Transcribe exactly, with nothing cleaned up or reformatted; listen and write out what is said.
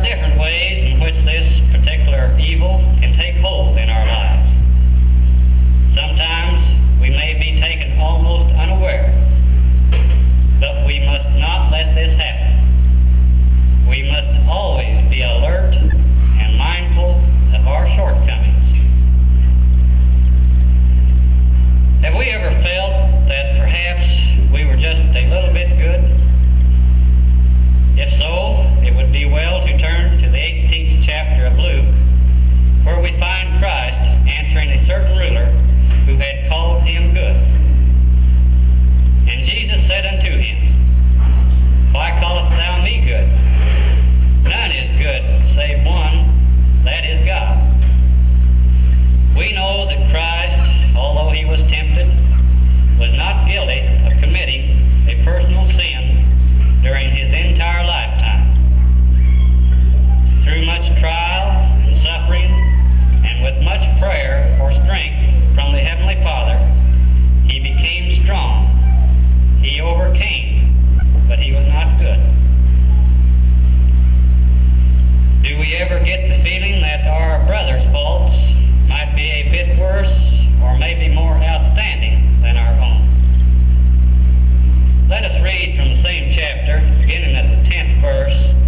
different ways in which this particular evil can take hold in our lives. Sometimes we may be taken almost unaware, but we must not let this happen. We must always be alert and mindful of our shortcomings. Have we ever felt that perhaps we were just a little bit good? If so, it would be well to turn to the eighteenth chapter of Luke, where we find Christ answering a certain ruler who had called him good. And Jesus said unto him, Why callest thou me good? None is good save one, that is God. We know that Christ, although he was tempted, was not guilty of committing a personal sin during his entire lifetime. Through much trial and suffering, and with much prayer for strength from the Heavenly Father, he became strong. He overcame, but he was not good. Do we ever get the feeling that our brother's faults might be a bit worse or maybe more outstanding than our own? Let us read from the same chapter, beginning at the tenth verse,